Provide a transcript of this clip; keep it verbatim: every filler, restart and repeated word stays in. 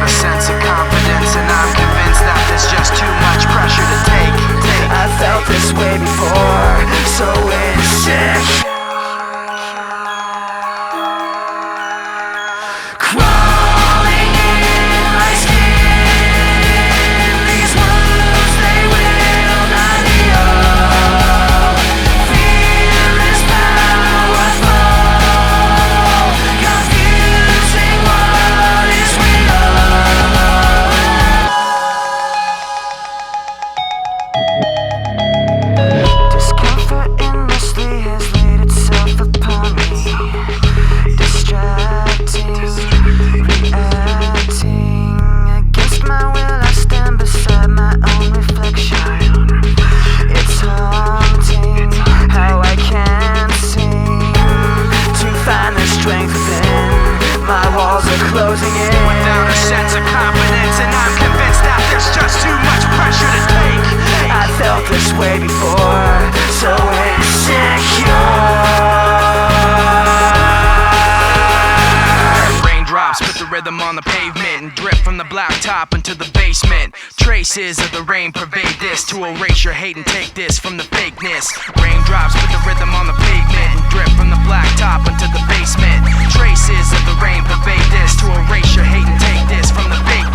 a sense of confidence, and I'm convinced that there's just too much pressure to take. take. I felt this way before, so insecure. Crawling in my skin, these wounds they will not heal. Fear is powerful, confusing what is real. Discomfort endlessly has laid itself upon me, distracting, reacting. Against my will I stand beside my own reflection. It's haunting how I can't seem to find the strength within. My walls are closing in Without a sense of confidence, and I'm convinced that there's just too much pressure to take. take. I felt this way before, so insecure. Raindrops put the rhythm on the pavement and drip from the blacktop into the basement. Traces of the rain pervade this to erase your hate and take this from the fakeness. Raindrops put the rhythm on the pavement and drip from the blacktop into the basement. Traces of the rain pervade this to erase your hate and take this from the fakeness.